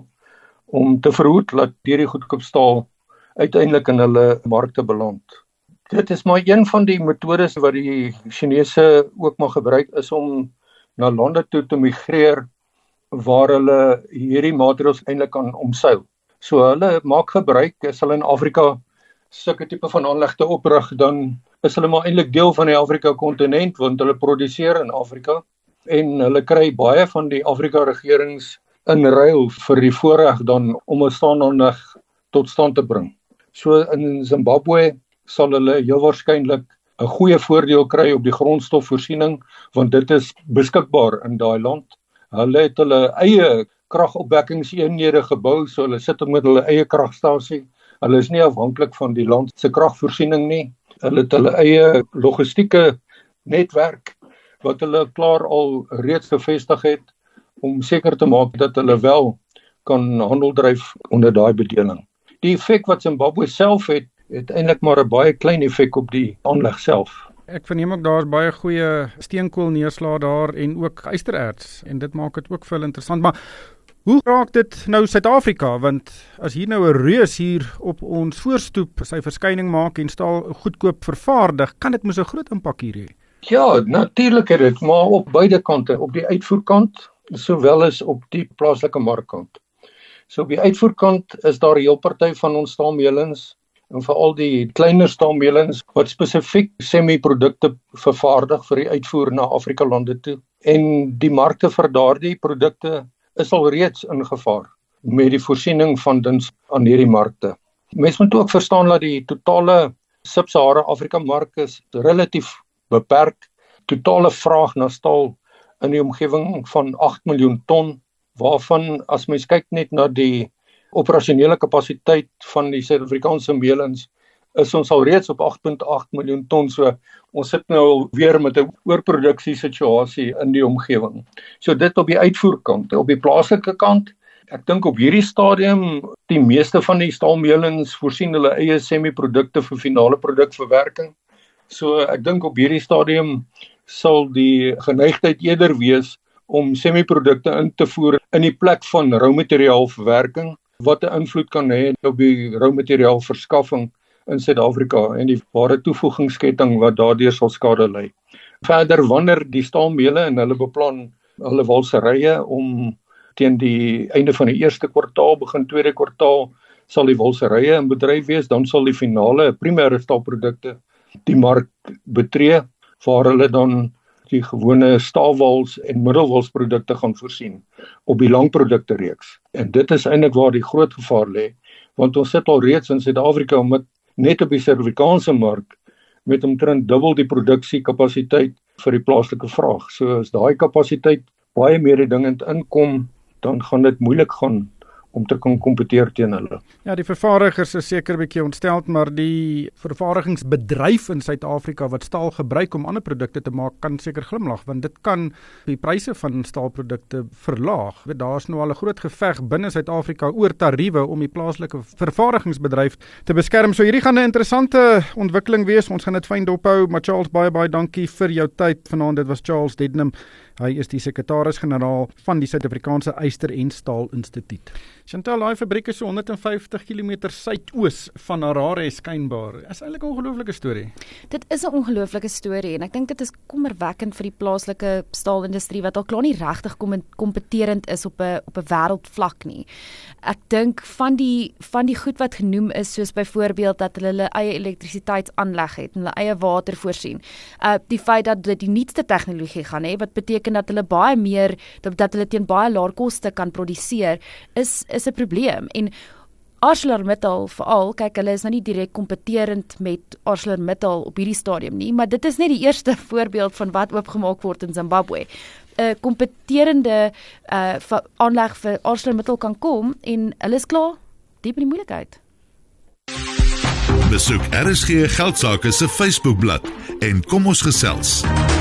om te verhoed dat hierdie goedkoop staal uiteindelik in hulle markte beland. Dit is maar een van die metodes wat die Chinese ook maar gebruik is om na lande toe te migreer waar hulle hierdie maatreëls eintlik kan omseil. So hulle maak gebruik, as hulle in Afrika sulke tipe van aanlegte oprig, dan is hulle maar eintlik deel van die Afrika kontinent want hulle produseer in Afrika en hulle kry baie van die Afrika regerings in ruil vir die voorreg dan om 'n staanaanleg tot stand te bring. So in Zimbabwe sal hulle heel waarskynlik 'n goeie voordeel kry op die grondstofvoorsiening want dit is beskikbaar in daai land. Hulle het hulle eie kragopwekkingseenhede gebou, so hulle sit met hulle eie kragstasie. Hulle is nie afhanklik van die land se kragvoorsiening nie. Hulle het hulle eie logistieke netwerk wat hulle klaar al reeds bevestig het om seker te maak dat hulle wel kan handel dryf onder daai bedeling. Die effek wat Zimbabwe self het, het eintlik maar 'n baie klein effek op die aanleg self. Ek verneem ook daar is baie goeie steenkool neerslae daar en ook ystererts en dit maak dit ook veel interessant, maar hoe raak dit nou Suid-Afrika, want as hier nou 'n reus hier op ons voorstoep sy verskyning maak en staal goedkoop vervaardig, kan dit mos 'n groot impak hier hê? Ja, natuurlik het dit, maar op beide kante, op die uitvoerkant sowel as op die plaaslike markkant. So op die uitvoerkant is daar 'n heel party van ons staalmeulens en veral die kleiner staalmeulens wat spesifiek semi-produkte vervaardig vir die uitvoer na Afrika lande toe. En die markte vir daardie produkte is al reeds ingevaar met die voorsiening van diens aan hierdie markte. Mens moet ook verstaan dat die totale Sub-Sahara Afrika mark is relatief beperk. Totale vraag na staal in die omgewing van agt miljoen ton, waarvan as mens kyk net na die operasionele kapasiteit van die Suid-Afrikaanse meulens, is ons al reeds op agt komma agt miljoen ton, so ons sit nou weer met 'n oorproduksie situasie in die omgewing. So dit op die uitvoerkant, op die plaaslike kant, ek dink op hierdie stadium, die meeste van die staalmeulens voorsien hulle eie semi-produkte vir finale produkverwerking. So ek dink op hierdie stadium sal die geneigtheid eerder wees om semi-produkte in te voer in die plek van roumateriaalverwerking, wat 'n invloed kan hê op die roumateriaalverskaffing in Suid-Afrika en die ware toevoegingsketting wat daardeur sal skade ly. Verder, wanneer die staalmeule en hulle beplan hulle walserye om teen die einde van die eerste kwartaal, begin tweede kwartaal, sal die wolserye in bedryf wees, dan sal die finale primêre staalprodukte die mark betree, waar hulle dan die gewone staalwals en middelwalsprodukte gaan voorsien op die langprodukte reeks. En dit is eintlik waar die groot gevaar lê, want ons sit al reeds in Suid-Afrika met net op die Suid-Afrikaanse mark met omtrent dubbel die produksiekapasiteit vir die plaaslike vraag. So as daai kapasiteit baie mededingend inkom, dan gaan dit moeilik gaan om te kan kompeteer teen hulle. Ja, die vervaardigers is seker 'n bietjie ontsteld, maar die vervaardigingsbedryf in Suid-Afrika wat staal gebruik om ander produkte te maak, kan seker glimlag, want dit kan die pryse van staalprodukte verlaag. Daar is nou al 'n groot geveg binne Suid-Afrika oor tariewe om die plaaslike vervaardigingsbedryf te beskerm. So hierdie gaan 'n interessante ontwikkeling wees. Ons gaan dit fyn dophou, maar Charles, baie baie dankie vir jou tyd vanaand. Dit was Charles Dedenham. Hy is die sekretaris-generaal van die Suid-Afrikaanse Yster en Staal Instituut. Chantal, daai fabriek is so honderd en vyftig kilometer suidoos van Harare skynbaar. Is eintlik 'n ongelooflike storie. Dit is 'n ongelooflike storie en ek dink dit is kommerwekkend vir die plaaslike staalindustrie wat al klaar nie regtig kom kompeterend is op 'n op 'n wêreldvlak nie. Ek dink van die van die goed wat genoem is, soos byvoorbeeld dat hulle hulle eie elektrisiteitsaanleg het en hulle eie water voorsien. Uh die feit dat dit die nuutste tegnologie gaan hê, wat beteken dat hulle baie meer dat, dat hulle teen baie laer koste kan produseer, is is 'n probleem. En ArcelorMittal veral, kyk, hulle is nou nie direk kompeterend met ArcelorMittal op hierdie stadium nie, maar dit is net die eerste voorbeeld van wat oopgemaak word in Zimbabwe. 'n kompeterende uh, aanleg vir ArcelorMittal kan kom en hulle is klaar diep in die moeilikheid. Besoek R S G Geldsaake se Facebookblad en kom ons gesels.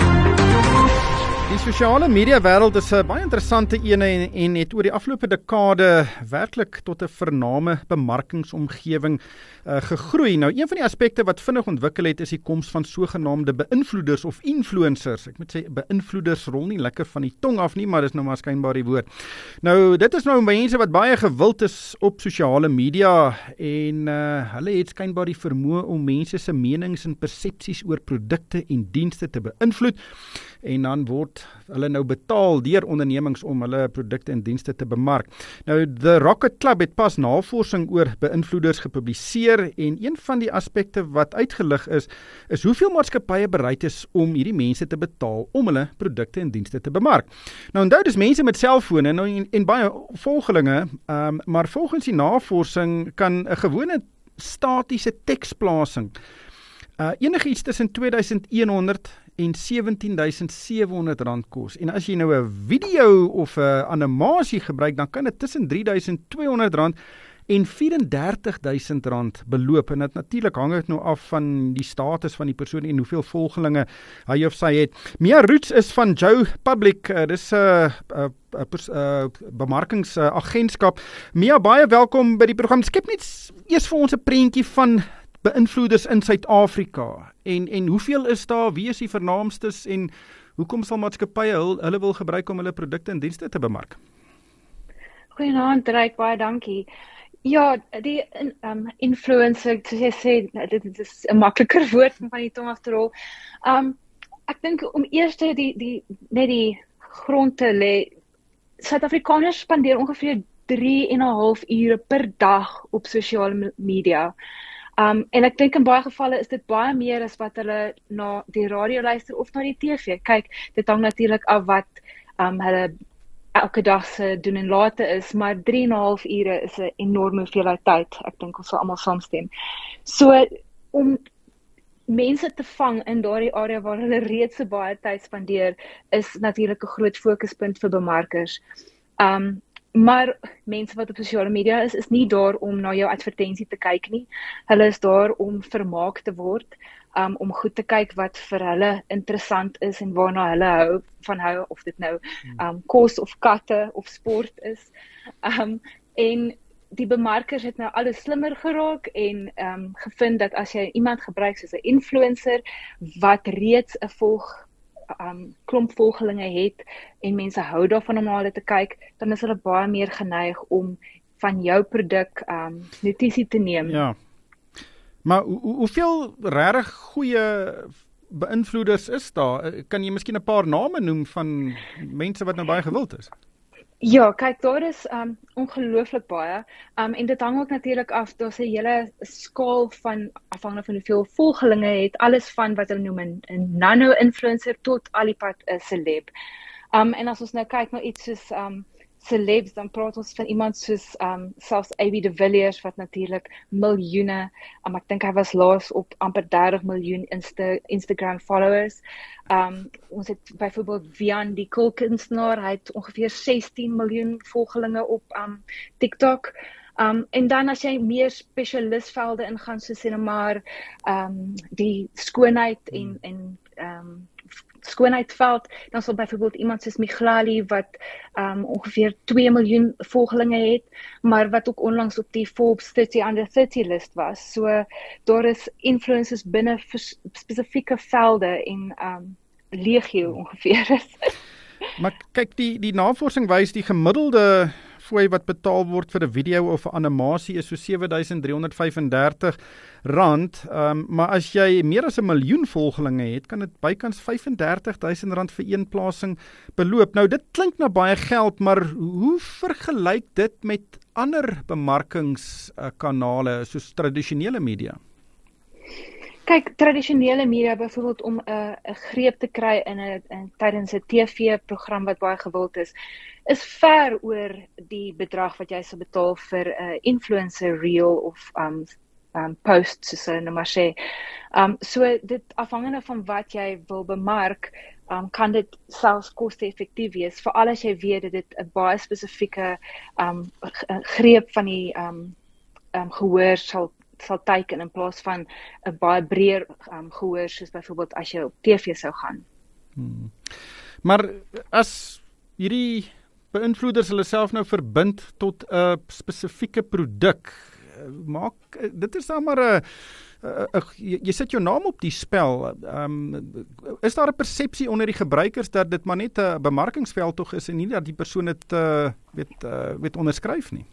Die sosiale media wêreld is 'n baie interessante ene en, en het oor die afgelope dekade werklik tot 'n vername bemarkingsomgewing uh, gegroei. Nou, een van die aspekte wat vinnig ontwikkel het, is die koms van sogenaamde beïnvloeders of influencers. Ek moet sê, beïnvloeders rol nie lekker van die tong af nie, maar dis nou maar skynbaar die woord. Nou, dit is nou mense wat baie gewild is op sosiale media en uh, hulle het skynbaar die vermoë om mense se menings en persepsies oor produkte en dienste te beïnvloed. En dan word hulle nou betaal deur ondernemings om hulle produkte en dienste te bemark. Nou, The Rocket Club het pas navorsing oor beïnvloeders gepubliseer en een van die aspekte wat uitgelig is, is hoeveel maatskappye bereid is om hierdie mense te betaal om hulle produkte en dienste te bemark. Nou, onthou, dis mense met selfone nou, en, en baie volgelinge, um, maar volgens die navorsing kan 'n gewone statiese teksplasing uh, enigiets tussen twee duisend een honderd en sewentien duisend sewe honderd rand kos. En as jy nou 'n video of 'n animasie gebruik, dan kan dit tussen drie duisend twee honderd rand en vyf en dertig duisend rand beloop. En dit natuurlik hang dit nou af van die status van die persoon en hoeveel volgelinge hy of sy het. Mia Roots is van Joe Public, uh, dis 'n uh, uh, uh, uh, bemarkingsagentskap. Uh, Mia, baie welkom by die program. Skep net eers vir ons 'n prentjie van beïnvloeders in Suid-Afrika en en hoeveel is daar, wie is die vernaamstes en hoekom sal maatskappye hulle, hulle wil gebruik om hulle produkte en dienste te bemark? Goeienaand, Ryk, baie dankie. Ja, die um, influencer, soos jy sê, dit is 'n makliker woord om van die tong af te rol. Um, ek dink om eers die, die, net die grond te lê, Suid-Afrikaners spandeer ongeveer drie en 'n half ure per dag op sosiale media. Um, en ek dink in baie gevalle is dit baie meer as wat hulle na die radio luister of na die T V. Kyk, dit hang natuurlik af wat um, hulle elke dag se doen en late is, maar drie en 'n half ure is 'n enorme hoeveelheid tyd. Ek dink ons sal almal saamstem. So, om mense te vang in daardie area waar hulle reeds so baie tyd spandeer, is natuurlik 'n groot fokuspunt vir bemarkers. Um, Maar mense wat op sosiale media is, is nie daar om na jou advertensie te kyk nie. Hulle is daar om vermaak te word, um, om goed te kyk wat vir hulle interessant is en waarna hulle hou van hou, of dit nou um, kos of katte of sport is. Um, en die bemarkers het nou alles slimmer geraak en um, gevind dat as jy iemand gebruik soos 'n influencer wat reeds 'n volg Um, klomp volgelinge het en mense hou daarvan om na hulle te kyk, dan is hulle baie meer geneig om van jou produk um, notisie te neem. Ja. Maar hoe, hoeveel regtig goeie beïnvloeders is daar? Kan jy miskien 'n paar name noem van mense wat nou baie gewild is? Ja, kyk, daar is um, ongelooflik baie. Um, en dit hang ook natuurlik af, daar's 'n hele skaal van, afhangende van hoeveel volgelinge het, alles van wat hulle noem 'n nano-influencer tot al die pad 'n celeb. Um, en as ons nou kyk na iets soos um, celebs, dan praat ons van iemand soos um, selfs A B de Villiers, wat natuurlik miljoene, um, ek dink hy was laas op amper dertig miljoen Insta, Instagram followers. Um, ons het byvoorbeeld Vian, die kulkunstenaar, hy het ongeveer sestien miljoen volgelinge op um, TikTok. Um, en dan as jy meer spesialistvelde ingaan, soos sê nou maar um, die skoonheid en, en um, skoonheidveld, dan sal byvoorbeeld iemand soos Miglali wat um, ongeveer twee miljoen volgelinge het, maar wat ook onlangs op die Forbes thirty under thirty list was. So daar is influencers binne spesifieke velde en um, legio ongeveer is. Maar kyk, die die navorsing wys die gemiddelde fooi wat betaal word vir 'n video of 'n animasie is so sewe duisend drie honderd vyf en dertig rand, um, maar as jy meer as 'n miljoen volgelinge het, kan dit bykans vyf en dertig duisend rand vir een plasing beloop. Nou dit klink na baie geld, maar hoe vergelyk dit met ander bemarkingskanale soos tradisionele media? Kyk, tradisionele media, byvoorbeeld om 'n uh, 'n greep te kry in 'n tydens 'n T V-program wat baie gewild is, is ver oor die bedrag wat jy sal betaal vir 'n uh, influencer reel of um, um, post, soos hulle nou maar sê. Um, so dit afhangende van wat jy wil bemark, um, kan dit selfs koste-effektief wees, veral as jy weet dat dit 'n baie spesifieke um, greep van die um, um, gehoor sal sal teiken in plaas van 'n baie breër um, gehoor, soos byvoorbeeld as jy op T V sou gaan. Hmm. Maar as hierdie beïnvloeders hulle self nou verbind tot 'n spesifieke produk, maak dit is dan maar 'n jy, jy sit jou naam op die spel. Um, is daar 'n persepsie onder die gebruikers dat dit maar net 'n bemarkingsveld tog is en nie dat die persoon dit uh, weet uh, weet onderskryf nie?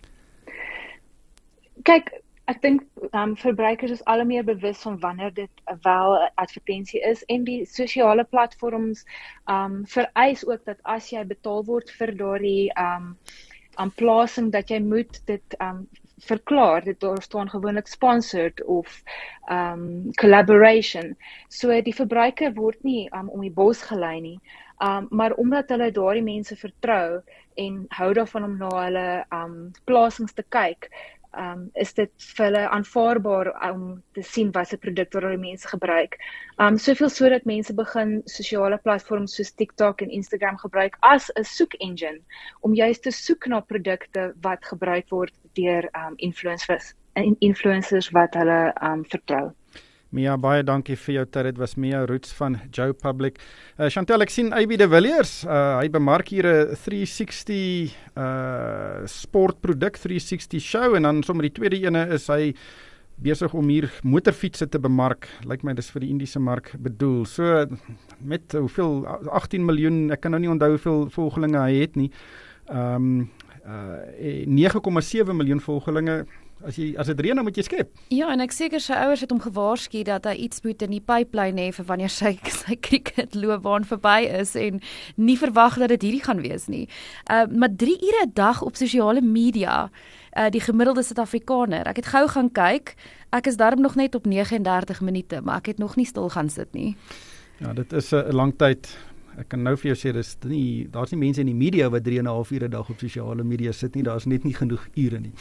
Kyk, ek dink um, verbruikers is al meer bewus van wanneer dit wel 'n advertensie is, en die sosiale platforms um, vereis ook dat as jy betaal word vir daardie um, aanplasing, dat jy moet dit um, verklaar, dit daar staan gewoonlik sponsored of um, collaboration. So die verbruiker word nie um, om die bos gelei nie, um, maar omdat hulle daardie mense vertrou en hou daarvan om na hulle um, plasings te kyk, Um, is dit vir hulle aanvaarbaar om te sien wat se produkte waar die mense gebruik. Um, soveel so dat mense begin sosiale platforms soos TikTok en Instagram gebruik as 'n soek engine, om juist te soek na produkte wat gebruik word deur um, influencers, influencers wat hulle um, vertrou. Mia, baie dankie vir jou tyd. Dit was Mia Roots van Joe Public. Uh, Chantel, ek sien A B de Villiers, uh, hy bemark hier 'n three sixty uh, sportproduk, three sixty show, en dan sommer die tweede ene is hy besig om hier motorfietsse te bemark. Lyk my dis vir die Indiese mark bedoel. So met hoeveel agttien miljoen, ek kan nou nie onthou hoeveel volgelinge hy het nie. Um, uh, nege komma sewe miljoen volgelinge. As jy as dit reën, dan moet jy skep. Ja, en ek seker sy ouers het hom gewaarsku dat hy iets moet in die pipeline hê vir wanneer sy sy cricketloopbaan verby is, en nie verwag dat dit hierdie gaan wees nie. Uh, maar drie ure 'n dag op sosiale media, uh, die gemiddelde Suid-Afrikaner. Ek het gou gaan kyk, ek is darm nog net op nege en dertig minute, maar ek het nog nie stil gaan sit nie. Ja, dit is 'n lang tyd. Ek kan nou vir jou sê, dis nie, daar's nie mense in die media wat drie en 'n half ure 'n dag op sosiale media sit nie, daar's net nie genoeg ure nie.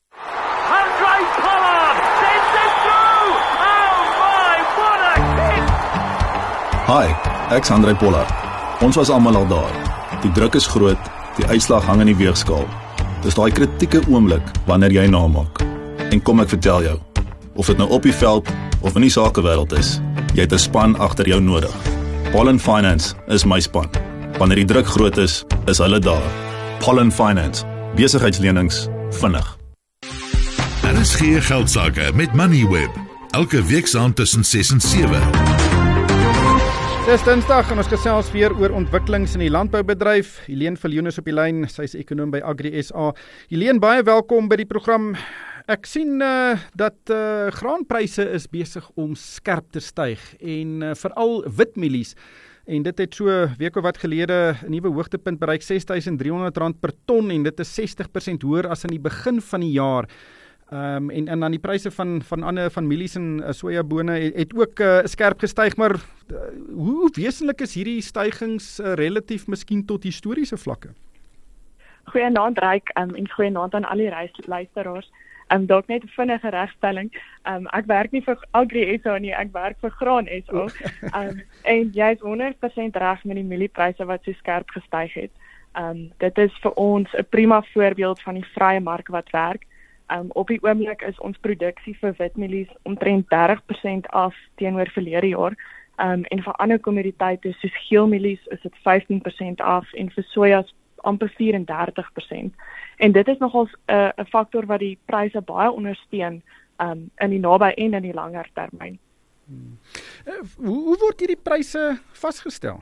Hi, ek's Andrei Pollard. Ons was almal al daar. Die druk is groot, die uitslag hang in die weegskaal. Dis daai kritieke oomblik wanneer jy namaak. En kom ek vertel jou, of dit nou op die veld of in die sakewêreld is, jy het 'n span agter jou nodig. Pollen Finance is my span. Wanneer die druk groot is, is hulle daar. Pollen Finance, besigheidslenings vinnig. R S G Geldsaake met Moneyweb, elke week saam tussen ses en sewe. Dis Dinsdag en ons gesels weer oor ontwikkelings in die landboubedryf. Helene Viljoen is op die lyn, sy is ekonoom by Agri S A. Helene, baie welkom by die program. Ek sien uh, dat uh, graanpryse is besig om skerp te styg en uh, veral witmielies. En dit het so week of wat gelede 'n nuwe hoogtepunt bereik, ses duisend drie honderd rand per ton, en dit is sestig persent hoër as aan die begin van die jaar. Um, en, en dan die pryse van, van ander van mielies en uh, sojabone het, het ook uh, skerp gestyg, maar uh, hoe wesentlik is hierdie stygings uh, relatief miskien tot historiese vlakke? Goeienaand Ryk, um, en goeienaand aan al die luisteraars. Um, dalk net 'n vinnige regstelling. Um, ek werk nie vir Agri S A nie, ek werk vir Graan S A. Um, en jy is honderd persent reg met die mieliepryse wat so skerp gestyg het. Um, dit is vir ons 'n prima voorbeeld van die vrye mark wat werk. Um, op die oomblik is ons produksie vir witmielies omtrent dertig persent af teenoor verlede jaar. Um, en vir ander kommoditeite soos geelmielies is dit vyftien persent af en vir sojas amper vyf en dertig persent. En dit is nogals 'n uh, 'n faktor wat die pryse baie ondersteun um, in die naby en in die langer termyn. Hmm. Uh, hoe, hoe word hierdie pryse vasgestel?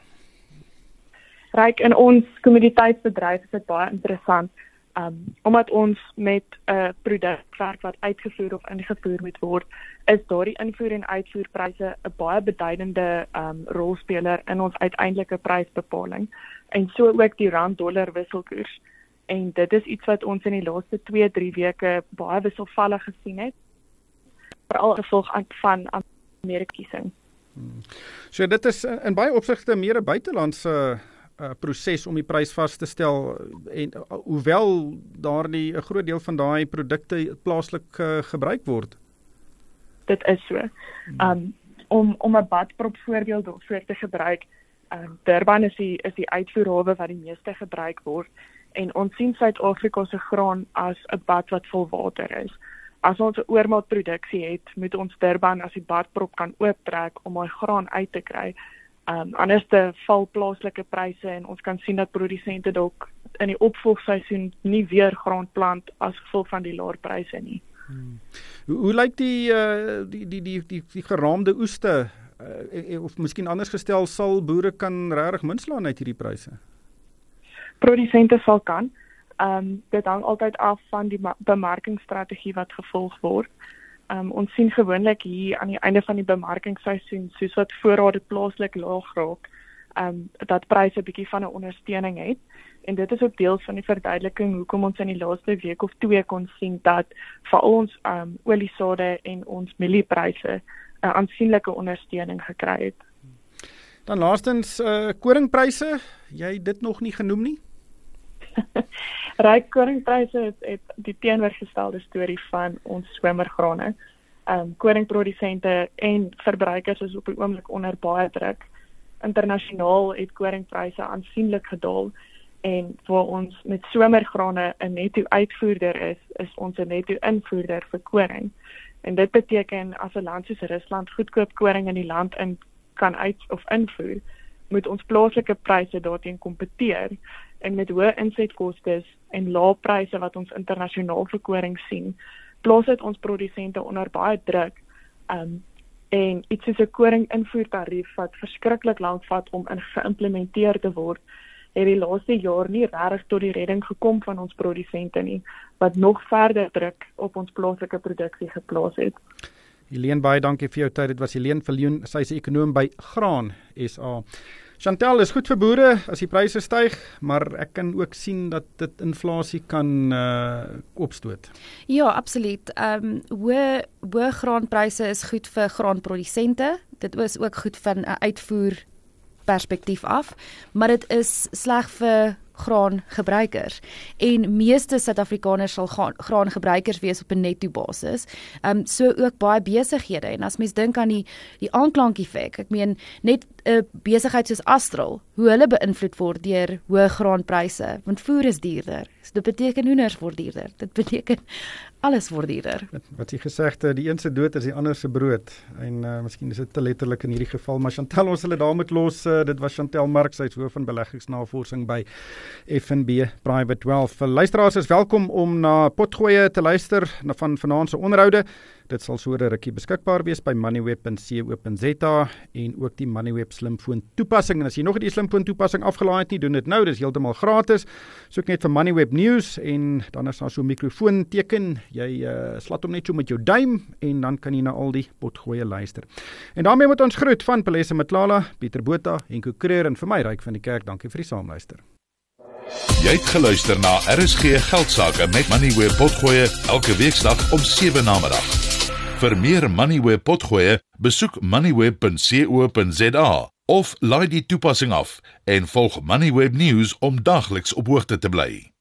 Ryk, in ons kommoditeitsbedryf is dit baie interessant. Um, omdat ons met 'n uh, produk werk wat uitgevoer of ingevoer moet word, is daardie invoer- en uitvoerpryse 'n baie beduidende um, rolspeler in ons uiteindelike prysbepaling. En so ook die rand-dollar wisselkoers. En dit is iets wat ons in die laaste twee, drie weke baie wisselvallig gesien het, veral gevolg van Amerika-kiesing. Hmm. So dit is in baie opsigte meer 'n buitelandse uh, proses om die prys vas te stel, en uh, hoewel daardie 'n groot deel van daai produkte plaaslik uh, gebruik word. Dit is so. Um, om om 'n badprop voorbeeld voor te gebruik, um, Durban is die is die uitvoerhawe wat die meeste gebruik word, en ons sien Suid-Afrika se graan as 'n bad wat vol water is. As ons 'n oormaatproduksie het, moet ons Durban as die badprop kan ooptrek om daai graan uit te kry. Um, anders te val plaaslike pryse, en ons kan sien dat produsente dalk in die opvolgseisoen nie weer graan plant as gevolg van die laer pryse nie. Hmm. Hoe, hoe lyk die, uh, die, die, die, die, die geraamde oeste, uh, of miskien anders gestel, sal boere kan regtig minslaan uit hierdie pryse? Produsente sal kan. Um, dit hang altyd af van die bemarkingsstrategie wat gevolg word. Um, ons sien gewoonlik hier aan die einde van die bemarkingsseisoen, soos wat voorrade plaaslik laag raak, um, dat pryse 'n bietjie van 'n ondersteuning het. En dit is ook deel van die verduideliking hoekom ons in die laaste week of twee kon sien dat veral ons um, oliesade en ons mieliepryse 'n aansienlike ondersteuning gekry het. Dan laastens uh, koringpryse, jy dit nog nie genoem nie? Ryk, koringpryse het, het die teenoorgestelde storie van ons somergrane. Um, koringprodusente en verbruikers is op die oomblik onder baie druk. Internasionaal het koringpryse aansienlik gedaal, en waar ons met somergrane 'n netto uitvoerder is, is ons 'n netto invoerder vir koring. En dit beteken as 'n land soos Rusland goedkoop koring in die land in kan uit of invoer, moet ons plaaslike pryse daarteen kompeteer. En met hoë insetkoste en lae pryse wat ons internasionaal vir koring sien, plaas dit ons produsente onder baie druk. Um, en iets soos 'n koring invoertarief wat verskriklik lank vat om in geïmplementeer te word, het die laaste jaar nie regtig tot die redding gekom van ons produsente nie, wat nog verder druk op ons plaaslike produksie geplaas het. Helene, baie dankie vir jou tyd. Dit was Helene Viljoen, sy is 'n ekonoom by Graan S A. Chantel, is goed vir boere as die pryse styg, maar ek kan ook sien dat dit inflasie kan uh, opstoot. Ja, absoluut. Ehm um, hoë hoë graanpryse is goed vir graanprodusente. Dit is ook goed van 'n uitvoer perspektief af, maar dit is sleg vir graangebruikers. En meeste Suid-Afrikaners sal graangebruikers wees op 'n netto basis. Um, so ook baie besighede. En as mens dink aan die die aanklankeffek, ek meen net 'n uh, besigheid soos Astral, hoe hulle beïnvloed word deur hoë graanpryse, want voer is duurder. So dit beteken hoenders word duurder. Dit beteken alles word duurder. Wat jy gesê het, die een se dood is die ander se brood. En uh, miskien is dit te letterlik in hierdie geval, maar Chantel, ons hulle daarmee los. Uh, dit was Chantel Marx, sy is hoof van beleggingsnavorsing by F N B Private Wealth. Vir luisteraars is welkom om na potgoeie te luister na van vanaand se onderhoude. Dit sal so 'n rukkie beskikbaar wees by moneyweb punt co punt za en ook die Moneyweb slimfoon toepassing. En as jy nog nie die slimfoon toepassing afgelaai het nie, doen dit nou, dis heeltemal gratis. Soek net vir Moneyweb News en dan is daar so 'n mikrofoon teken. Jy uh, slat hom net so met jou duim en dan kan jy na al die potgoeie luister. En daarmee moet ons groet van Pelese Matlala, Pieter Botha, Henko Kreer en vir my Ryk van die Kerk. Dankie vir die saamluister. Jy het geluister na R S G Geldsaake met Moneyweb Potgoe elke weeksdag om sewe namiddag. Vir meer Moneyweb Potgoe, besoek moneyweb punt co punt za of laai die toepassing af en volg Moneyweb News om dagliks op hoogte te bly.